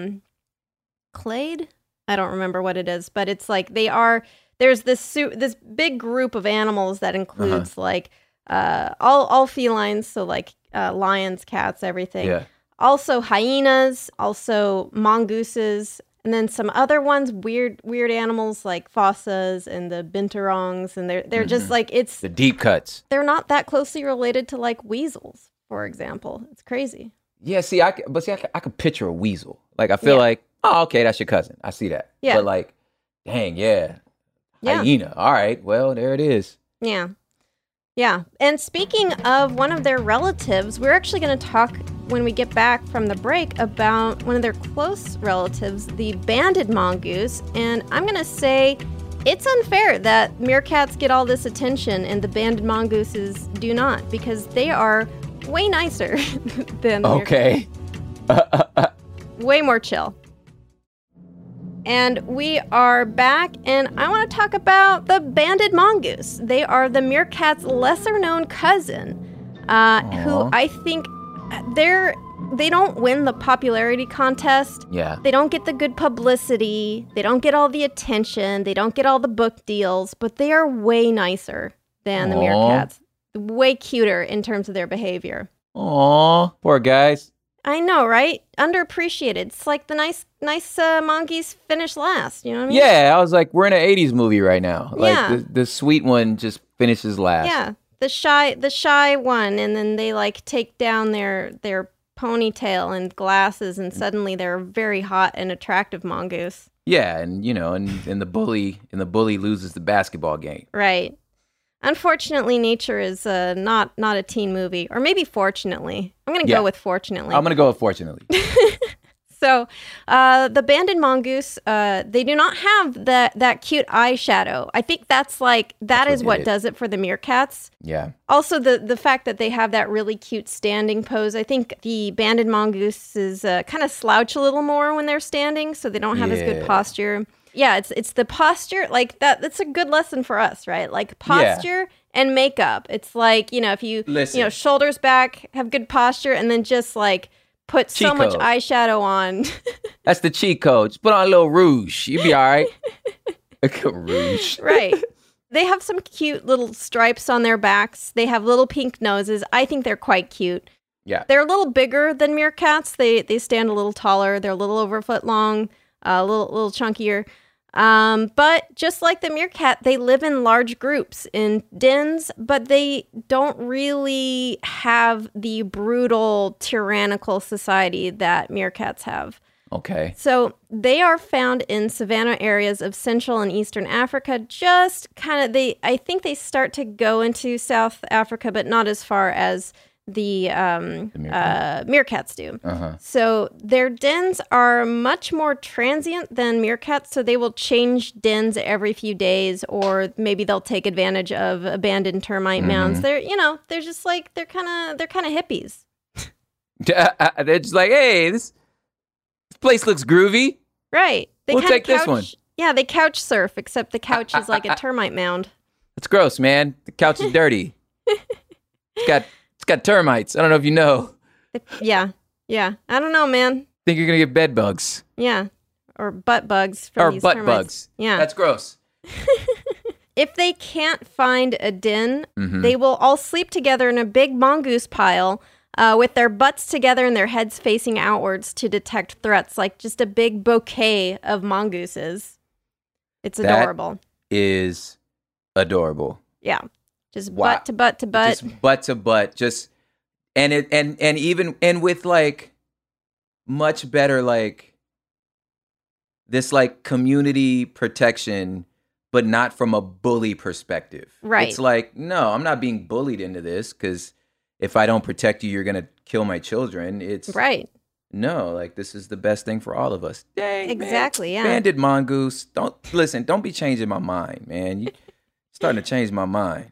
clade. I don't remember what it is, but it's like they are. There's this big group of animals that includes like all felines, so like lions, cats, everything. Yeah. Also hyenas, also mongooses, and then some other ones, weird animals like fossas and the binturongs, and they're just like, it's The deep cuts. they're not that closely related to like weasels, for example. It's crazy. Yeah, see, I could picture a weasel. Like, I feel like, oh, okay, that's your cousin. I see that. Yeah. But like, dang, Yeah. hyena. All right, well, there it is. Yeah. Yeah. And speaking of one of their relatives, we're actually going to talk when we get back from the break about one of their close relatives, the banded mongoose. And I'm going to say it's unfair that meerkats get all this attention and the banded mongooses do not, because they are way nicer than the Okay. way more chill. And we are back, and I want to talk about the banded mongoose. They are the meerkat's lesser-known cousin, who I think they don't win the popularity contest. Yeah. They don't get the good publicity. They don't get all the attention. They don't get all the book deals, but they are way nicer than the meerkats. Way cuter in terms of their behavior. Aw, poor guys. I know, right? Underappreciated. It's like the nice monkeys finish last. You know what I mean? Yeah, I was like, we're in an 80s movie right now. Like, Yeah. the sweet one just finishes last. Yeah. The shy one, and then they like take down their ponytail and glasses, and suddenly they're a very hot and attractive mongoose. Yeah, and you know, and the bully loses the basketball game. Right. Unfortunately, nature is not a teen movie, or maybe fortunately. I'm gonna go with fortunately. I'm gonna go with fortunately. So, the banded mongoose, they do not have that cute eyeshadow. I think that's like that is what does it for the meerkats. Yeah. Also, the fact that they have that really cute standing pose. I think the banded mongooses kind of slouch a little more when they're standing, so they don't have as good posture. Yeah, it's the posture, like that. That's a good lesson for us, right? Like posture and makeup. It's like, if you shoulders back, have good posture, and then just like put so much eyeshadow on. That's the cheat code. Just put on a little rouge. You'll be all right. Rouge. Right. They have some cute little stripes on their backs. They have little pink noses. I think they're quite cute. Yeah. They're a little bigger than meerkats. They stand a little taller. They're a little over a foot long, a little chunkier. But just like the meerkat, they live in large groups in dens, but they don't really have the brutal, tyrannical society that meerkats have. Okay. So they are found in savanna areas of Central and Eastern Africa. Just kind of, I think they start to go into South Africa, but not as far as the meerkats do. So their dens are much more transient than meerkats, so they will change dens every few days, or maybe they'll take advantage of abandoned termite mounds. They're just like they're kind of hippies. They're just like, hey, this place looks groovy. Right. They We'll kinda take this one. Yeah, they couch surf, except the couch is like a termite mound. It's gross, man. The couch is dirty. It's got termites. I don't know if you know. Yeah. I don't know, man. Think you're gonna get bed bugs Yeah. Or butt bugs from or these butt termites. bugs. Yeah. That's gross. If they can't find a den, Mhm. they will all sleep together in a big mongoose pile with their butts together and their heads facing outwards to detect threats, like just a big bouquet of mongooses. It's That adorable. is adorable. Yeah. Just Wow. butt to butt to butt. Just butt to butt. Just and even with like much better like this like community protection, but not from a bully perspective. Right. It's like, no, I'm not being bullied into this because if I don't protect you, you're gonna kill my children. It's Right. no, like this is the best thing for all of us. Dang, Exactly, man. yeah. Banded mongoose. Don't be changing my mind, man. You starting to change my mind.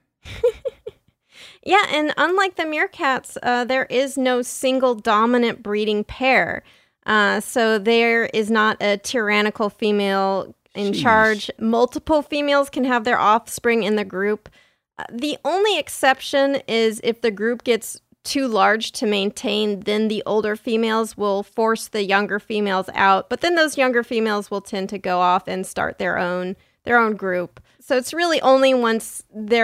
Yeah, and unlike the meerkats, there is no single dominant breeding pair. So there is not a tyrannical female in Sheesh. charge. Multiple females can have their offspring in the group. The only exception is if the group gets too large to maintain, then the older females will force the younger females out. But then those younger females will tend to go off and start their own group. So it's really only once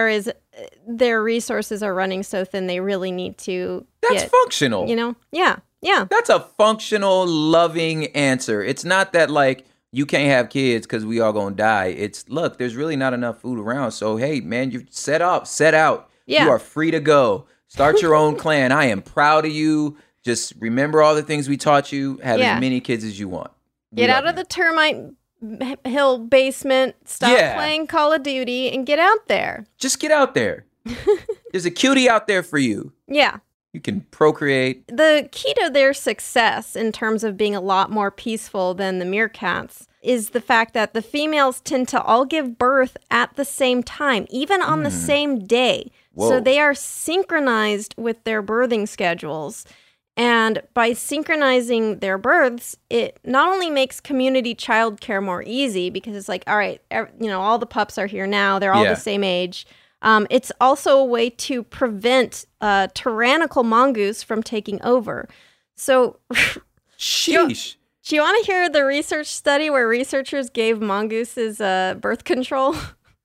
their resources are running so thin they really need to That's get, functional. you know? Yeah. That's a functional, loving answer. It's not that like you can't have kids because we all gonna die. It's look, there's really not enough food around. So hey, man, you set out. Yeah. You are free to go. Start your own clan. I am proud of you. Just remember all the things we taught you. Have Yeah. as many kids as you want. Get out of the termite hill basement, stop Yeah. playing Call of Duty, and get out there. Just get out there. There's a cutie out there for you. Yeah. You can procreate. The key to their success in terms of being a lot more peaceful than the meerkats is the fact that the females tend to all give birth at the same time, even on the same day. Whoa. So they are synchronized with their birthing schedules. And by synchronizing their births, it not only makes community childcare more easy because it's like, all right, all the pups are here now. They're all Yeah. the same age. It's also a way to prevent tyrannical mongoose from taking over. So, Sheesh. do you want to hear the research study where researchers gave mongooses birth control?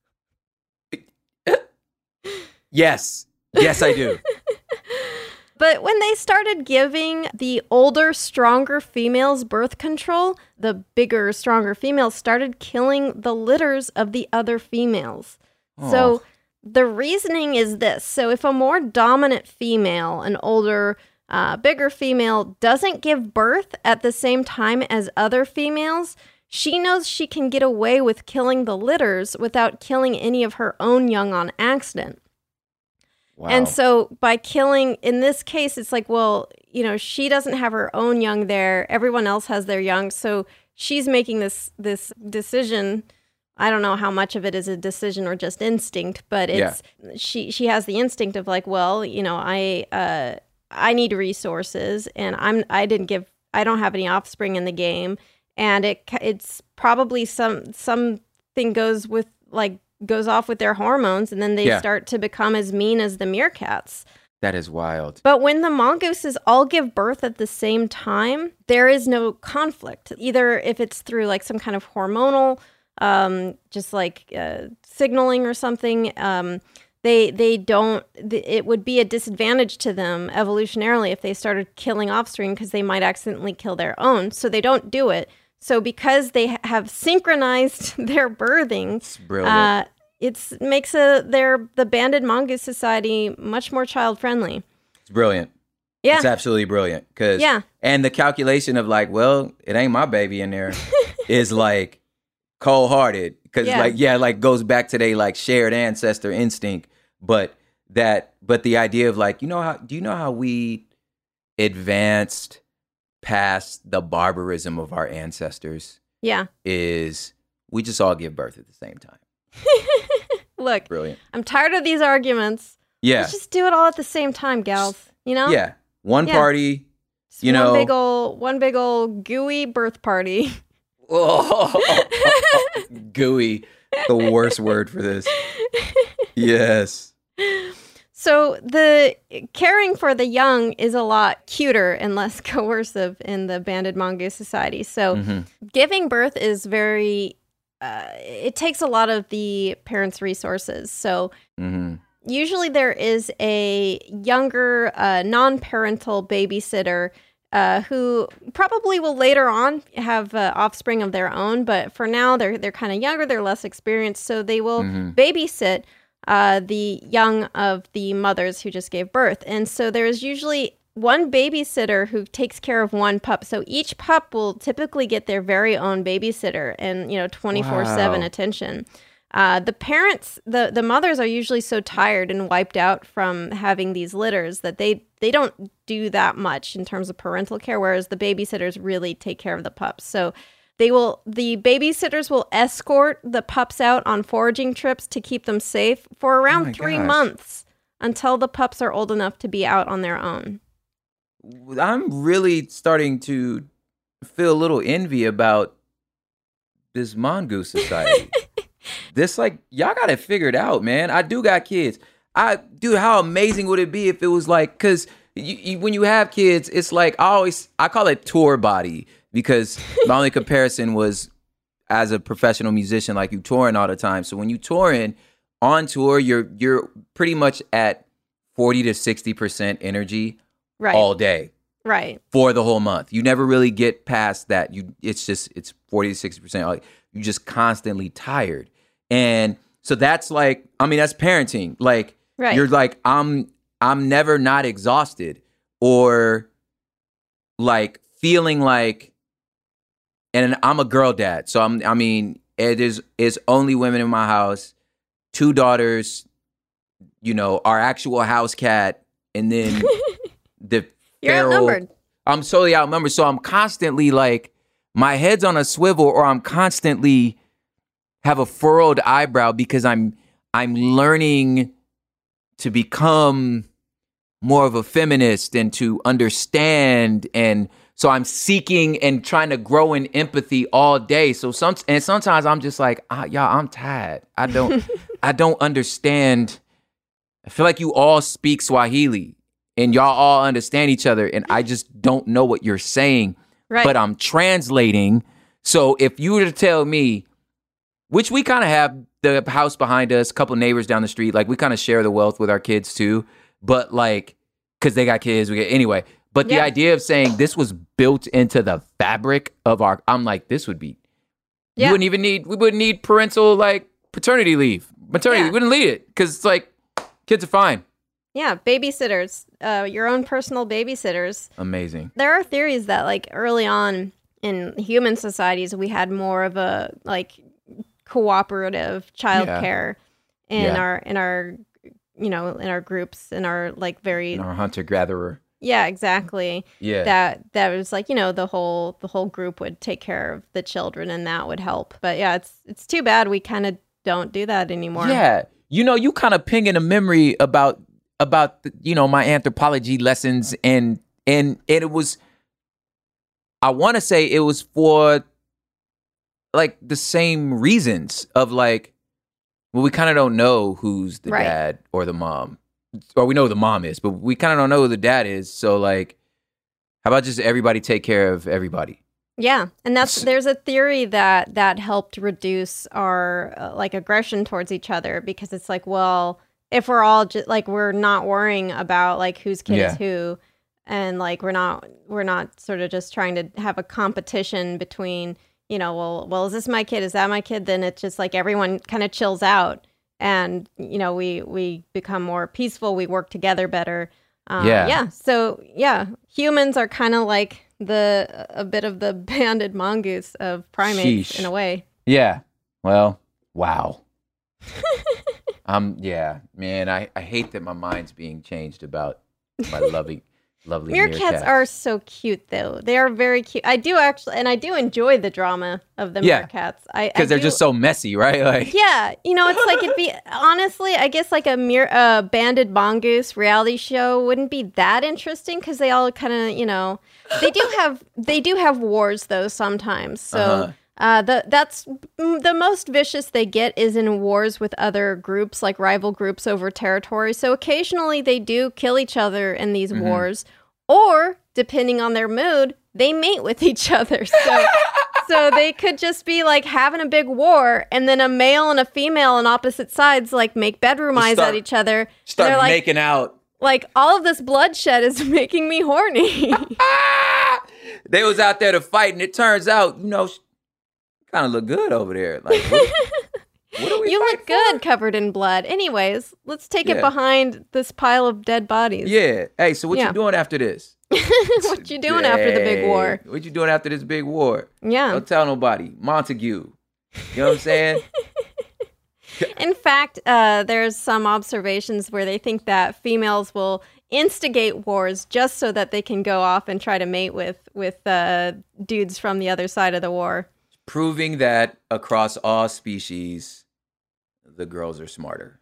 Yes. Yes, I do. But when they started giving the older, stronger females birth control, the bigger, stronger females started killing the litters of the other females. So the reasoning is this. So if a more dominant female, an older, bigger female, doesn't give birth at the same time as other females, she knows she can get away with killing the litters without killing any of her own young on accident. Wow. And so by killing, in this case, it's like, well, she doesn't have her own young there. Everyone else has their young. So she's making this decision. I don't know how much of it is a decision or just instinct, but it's she has the instinct of like, well, I need resources and I don't have any offspring in the game. And it's probably something goes off with their hormones, and then they start to become as mean as the meerkats. That is wild. But when the mongooses all give birth at the same time, there is no conflict. Either if it's through like some kind of hormonal, just like signaling or something, it would be a disadvantage to them evolutionarily if they started killing offspring because they might accidentally kill their own. So they don't do it. So because they have synchronized their birthing, It's brilliant. it makes the banded mongoose society much more child friendly. It's brilliant. Yeah. It's absolutely brilliant. Yeah. And the calculation of like, well, it ain't my baby in there is like cold hearted. Because like goes back to they like shared ancestor instinct. But the idea of like, do you know how we advanced past the barbarism of our ancestors? Yeah. Is we just all give birth at the same time. Look, Brilliant. I'm tired of these arguments. Yeah. Let's just do it all at the same time, gals. Yeah. One party, Just one big old gooey birth party. Oh, gooey. The worst word for this. Yes. So the caring for the young is a lot cuter and less coercive in the banded mongoose society. So giving birth is very, it takes a lot of the parents' resources. So usually there is a younger, non-parental babysitter who probably will later on have offspring of their own. But for now, they're kind of younger, they're less experienced. So they will babysit the young of the mothers who just gave birth. And so there's usually one babysitter who takes care of one pup. So each pup will typically get their very own babysitter and, 24/7 attention. The parents, the mothers are usually so tired and wiped out from having these litters that they don't do that much in terms of parental care, whereas the babysitters really take care of the pups. So the babysitters will escort the pups out on foraging trips to keep them safe for around 3 months until the pups are old enough to be out on their own. I'm really starting to feel a little envy about this mongoose society. Y'all got it figured out, man. I do got kids. Dude, how amazing would it be if it was like, because when you have kids, it's like, I call it tour body. Because my only comparison was as a professional musician, like you touring all the time. So when you touring on tour, you're pretty much at 40 to 60% energy all day. Right. For the whole month. You never really get past that. It's 40 to 60%. You're just constantly tired. And so that's like, that's parenting. Like you're like, I'm never not exhausted or like feeling like, and I'm a girl dad, so it's only women in my house, 2 daughters, our actual house cat, and then the You're feral. Outnumbered. I'm solely outnumbered, so I'm constantly like, my head's on a swivel, or I'm constantly have a furrowed eyebrow because I'm learning to become more of a feminist and to understand, and so I'm seeking and trying to grow in empathy all day. So sometimes I'm just like, y'all, I'm tired. I don't understand. I feel like you all speak Swahili and y'all all understand each other, and I just don't know what you're saying. Right. But I'm translating. So if you were to tell me, which we kind of have the house behind us, a couple neighbors down the street, like we kind of share the wealth with our kids too. But like, because they got kids, anyway. But the idea of saying this was built into the fabric of I'm like, this would be, we wouldn't need parental, like, paternity leave. Maternity, we wouldn't need it because it's like, kids are fine. Yeah, babysitters, your own personal babysitters. Amazing. There are theories that, like, early on in human societies, we had more of a, like, cooperative childcare in our groups, in our, like, in our hunter-gatherer. Yeah, exactly. Yeah. That was like, the whole group would take care of the children and that would help. But yeah, it's too bad we kind of don't do that anymore. Yeah. You kind of pinging a memory about my anthropology lessons and it was, I want to say it was for like the same reasons of like, well, we kind of don't know who's the dad or the mom. Or we know who the mom is, but we kind of don't know who the dad is. So, like, how about just everybody take care of everybody? Yeah, and there's a theory that helped reduce our like aggression towards each other, because it's like, well, if we're all just like, we're not worrying about like whose kid is who, and like we're not sort of just trying to have a competition between, well, is this my kid? Is that my kid? Then it's just like everyone kind of chills out. And, we become more peaceful. We work together better. So, humans are kind of like a bit of the banded mongoose of primates in a way. Yeah. Well, wow. Man, I hate that my mind's being changed about my lovely meerkats are so cute, though. They are very cute. I do enjoy the drama of the meerkats. Because they're just so messy, right? Like, it's like it'd be, honestly, I guess like a banded mongoose reality show wouldn't be that interesting, because they all kind of, they do have wars though sometimes. So The most vicious they get is in wars with other groups, like rival groups over territory. So occasionally they do kill each other in these wars, or depending on their mood, they mate with each other. So they could just be like having a big war, and then a male and a female on opposite sides like make bedroom eyes at each other. Start making out. Like, all of this bloodshed is making me horny. They was out there to fight, and it turns out, kind of look good over there. Like, what are we? You look good covered in blood. Anyways, let's take it behind this pile of dead bodies. Yeah. Hey, so what you doing after this? What you doing after the big war? What you doing after this big war? Yeah. Don't tell nobody. Montague. You know what I'm saying? In fact, there's some observations where they think that females will instigate wars just so that they can go off and try to mate with dudes from the other side of the war. Proving that across all species, the girls are smarter.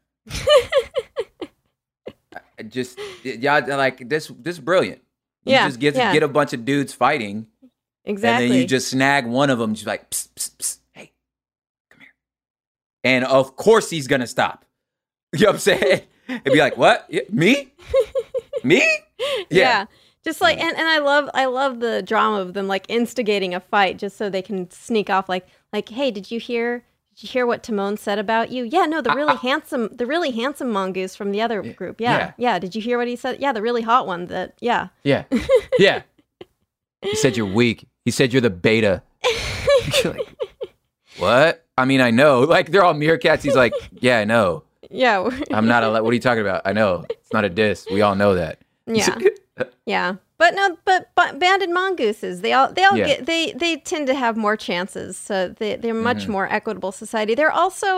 Y'all like this is brilliant. You just get a bunch of dudes fighting. Exactly. And then you just snag one of them. Just like, psst, psst, psst, hey, come here. And of course he's going to stop. You know what I'm saying? And be like, what? Yeah, me? Me? Yeah. Just like, and I love the drama of them like instigating a fight just so they can sneak off like, hey, did you hear what Timon said about you? Yeah, no, the really handsome mongoose from the other group. Yeah. Did you hear what he said? Yeah, the really hot one. Yeah. Yeah. He said you're weak. He said you're the beta. Like, what? I mean, I know. Like, they're all meerkats. He's like, yeah, I know. Yeah. I'm not what are you talking about? I know. It's not a diss. We all know that. Yeah. Yeah. But banded mongooses, they tend to have more chances. So they're much more equitable society. They're also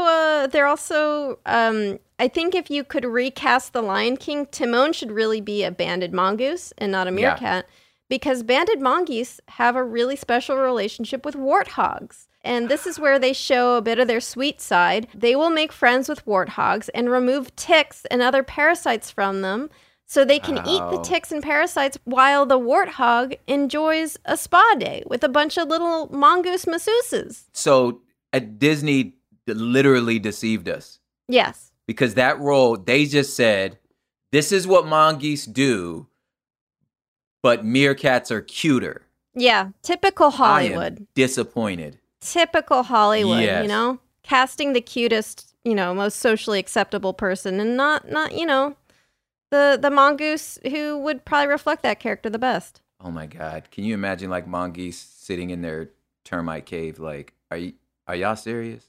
I think if you could recast the Lion King, Timon should really be a banded mongoose and not a meerkat, because banded mongoose have a really special relationship with warthogs. And this is where they show a bit of their sweet side. They will make friends with warthogs and remove ticks and other parasites from them, so they can eat the ticks and parasites while the warthog enjoys a spa day with a bunch of little mongoose masseuses. So Disney literally deceived us. Yes. Because that role, they just said, this is what mongoose do, but meerkats are cuter. Yeah, typical Hollywood. I am disappointed. Typical Hollywood, yes. Casting the cutest, most socially acceptable person and not the mongoose who would probably reflect that character the best. Oh my God. Can you imagine like mongoose sitting in their termite cave? Like, are y'all serious?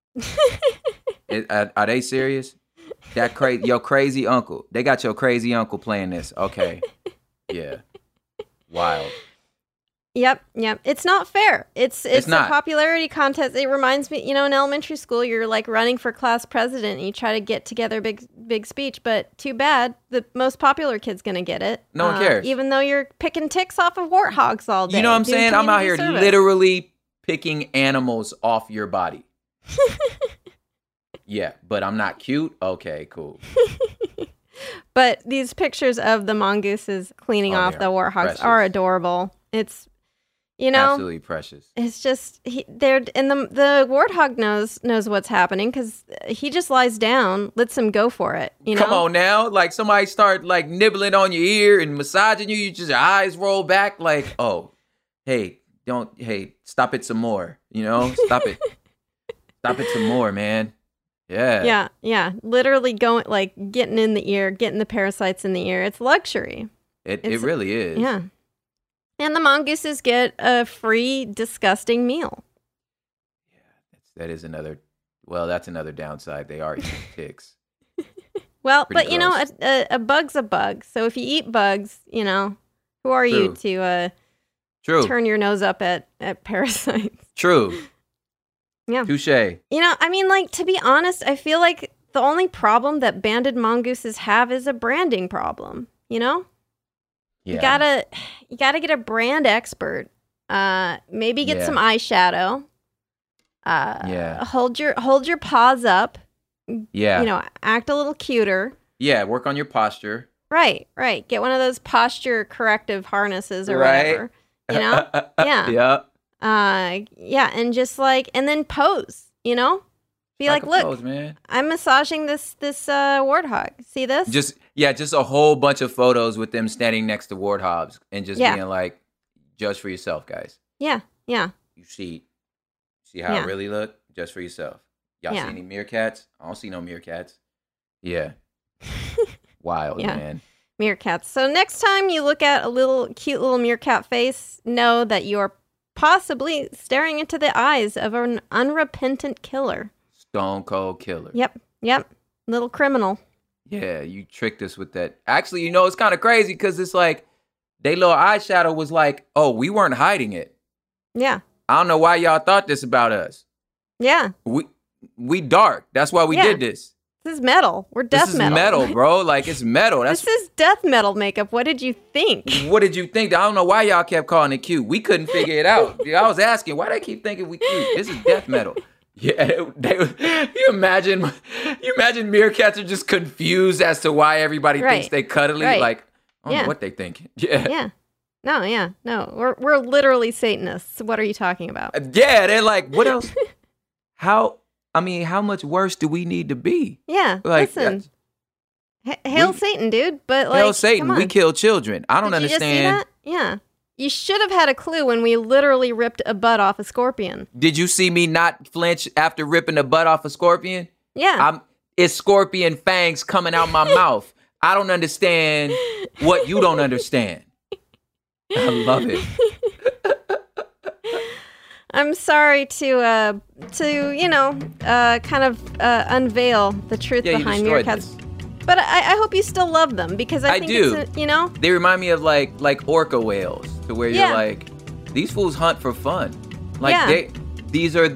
Are they serious? Your crazy uncle. They got your crazy uncle playing this. Okay. Yeah. Wild. Yep. It's not fair. It's a not. Popularity contest. It reminds me, in elementary school, you're like running for class president and you try to get together a big speech, but too bad, the most popular kid's going to get it. No one cares. Even though you're picking ticks off of warthogs all day. You know what I'm saying? I'm out here literally picking animals off your body. Yeah, but I'm not cute? Okay, cool. But these pictures of the mongooses cleaning off the warthogs are adorable. It's absolutely precious. It's just the warthog knows what's happening because he just lies down, lets him go for it. Come on now, like somebody start like nibbling on your ear and massaging you, your eyes roll back like, oh, hey, stop it some more. Stop it, stop it some more, man. Yeah. Literally going like getting in the ear, getting the parasites in the ear. It's luxury. It really is. Yeah. And the mongooses get a free, disgusting meal. Yeah, that's another downside. They are eating ticks. Well, pretty but gross. a bug's a bug. So if you eat bugs, who are you to turn your nose up at parasites? True. Yeah. Touché. To be honest, I feel like the only problem that banded mongooses have is a branding problem, Yeah. You gotta get a brand expert. Maybe get some eyeshadow. Hold your paws up. Yeah. Act a little cuter. Yeah, work on your posture. Right. Get one of those posture corrective harnesses or whatever. Yeah. Yeah. Yeah, and just like, and then pose, you know? Be like, look, pose, man. I'm massaging this warthog. See this? Just a whole bunch of photos with them standing next to warthogs and just being like, judge for yourself, guys. Yeah. You see how it really look? Judge for yourself. Y'all see any meerkats? I don't see no meerkats. Yeah. Wild, man. Meerkats. So next time you look at a cute little meerkat face, know that you are possibly staring into the eyes of an unrepentant killer. Stone cold killer. Yep. Little criminal. Yeah, you tricked us with that. Actually, it's kind of crazy because it's like, they little eyeshadow was like, oh, we weren't hiding it. Yeah. I don't know why y'all thought this about us. Yeah. We dark. That's why we did this. This is metal. We're death metal. This is metal, bro. Like, it's metal. This is death metal makeup. What did you think? What did you think? I don't know why y'all kept calling it cute. We couldn't figure it out. I was asking, why they keep thinking we cute? This is death metal. Yeah, you imagine meerkats are just confused as to why everybody thinks they cuddly. Right. Like, I don't know what they thinking. Yeah. No. We're literally Satanists. What are you talking about? Yeah, they're like, what else? How much worse do we need to be? Yeah, like, listen. Hail Satan, dude. But like, hail Satan, we kill children. I don't understand. Did you just see that? Yeah. You should have had a clue when we literally ripped a butt off a scorpion. Did you see me not flinch after ripping the butt off a scorpion? Yeah. It's scorpion fangs coming out my mouth. I don't understand what you don't understand. I love it. I'm sorry to kind of unveil the truth behind meerkats. This. But I hope you still love them because I think do. It's They remind me of like orca whales, to where you're like, these fools hunt for fun. Like these are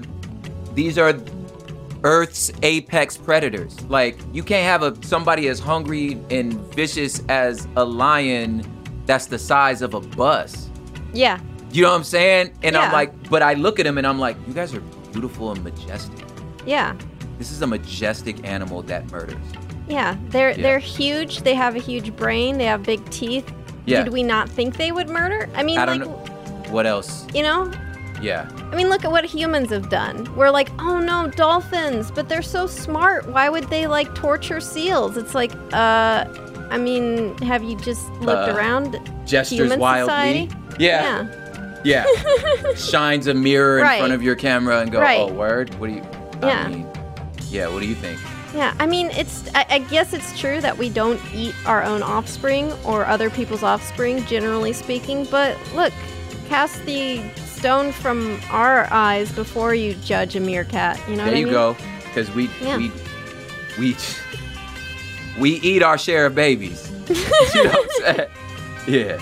Earth's apex predators. Like, you can't have somebody as hungry and vicious as a lion that's the size of a bus. Yeah. You know what I'm saying? And I'm like, but I look at them and I'm like, you guys are beautiful and majestic. Yeah. This is a majestic animal that murders. Yeah, they're huge. They have a huge brain. They have big teeth. Yeah. Did we not think they would murder? I mean, I don't know. What else? Yeah. I mean, look at what humans have done. We're like, oh no, dolphins, but they're so smart. Why would they like torture seals? It's like, I mean, have you just looked around? Gestures human wildly. Society? Yeah. Shines a mirror in front of your camera and go, oh, word? What do you? I mean, what do you think? Yeah, I mean, I guess it's true that we don't eat our own offspring or other people's offspring, generally speaking. But look, cast the stone from our eyes before you judge a meerkat. You know what I mean? There you go. Because we eat our share of babies. You know what I'm saying?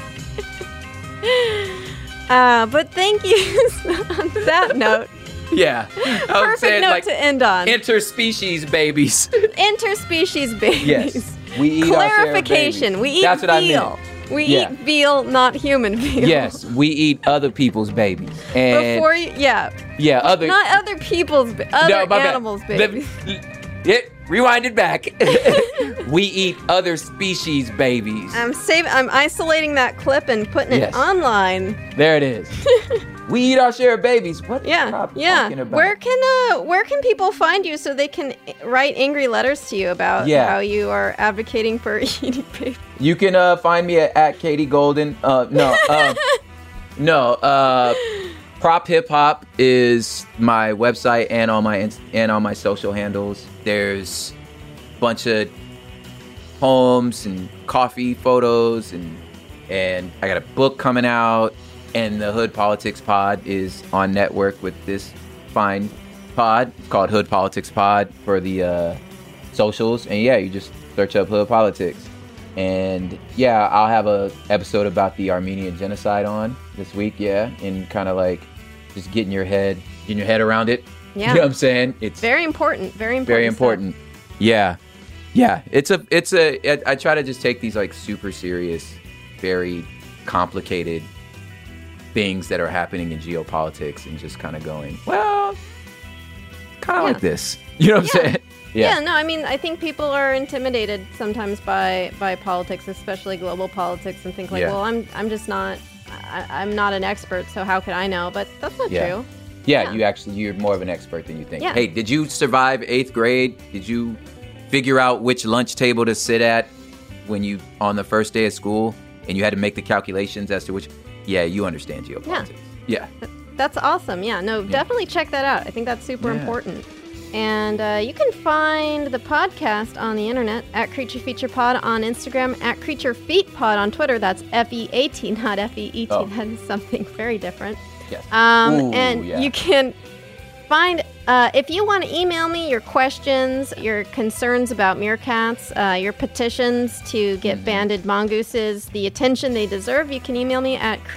Yeah. But thank you on that note. Yeah. Perfect note to end on. Interspecies babies. Interspecies babies. Yes. We eat Clarification. Our we eat That's what veal. I meant. We eat veal, not human veal. Yes. We eat other people's babies. And before you, Yeah. Not other people's, other animals' babies. Rewind it back. We eat other species babies. I'm isolating that clip and putting it online. There it is. We eat our share of babies. What? Yeah. Talking about? Where can people find you so they can write angry letters to you about how you are advocating for eating babies? You can find me at Katie Golden. Prop Hip Hop is my website and on my social handles. There's a bunch of poems and coffee photos and I got a book coming out, and the Hood Politics Pod is on network with this fine pod. It's called Hood Politics Pod for the socials, and you just search up Hood Politics. And I'll have a episode about the Armenian genocide on this week, and kind of like just getting your head around it. Yeah. You know what I'm saying? It's very important. Very important. Very important. Stuff. Yeah. I try to just take these like super serious, very complicated things that are happening in geopolitics and just kind of going, well, kind of like this. You know what I'm saying? Yeah, no, I mean, I think people are intimidated sometimes by politics, especially global politics, and think like, well, I'm just not, I'm not an expert, so how could I know? But that's not true. Yeah, you're more of an expert than you think. Yeah. Hey, did you survive 8th grade? Did you figure out which lunch table to sit at when you on the first day of school and you had to make the calculations as to which? Yeah, you understand geopolitics. Yeah. That's awesome. Yeah, no, definitely check that out. I think that's super important. And you can find the podcast on the internet at Creature Feature Pod on Instagram, at Creature Feet Pod on Twitter. That's FEAT, not FEET. Oh. That is something very different. Yes. You can find, if you want to email me your questions, your concerns about meerkats, your petitions to get banded mongooses the attention they deserve, you can email me at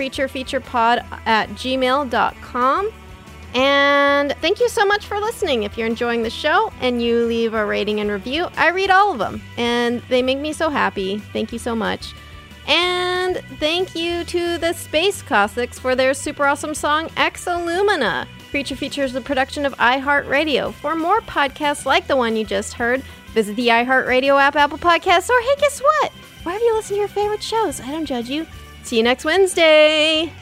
creaturefeaturepod@gmail.com. And thank you so much for listening. If you're enjoying the show and you leave a rating and review, I read all of them, and they make me so happy. Thank you so much. And thank you to the Space Cossacks for their super awesome song, Exolumina. Creature Feature is a production of iHeartRadio. For more podcasts like the one you just heard, visit the iHeartRadio app, Apple Podcasts, or hey, guess what? Wherever you listen to your favorite shows, I don't judge you. See you next Wednesday.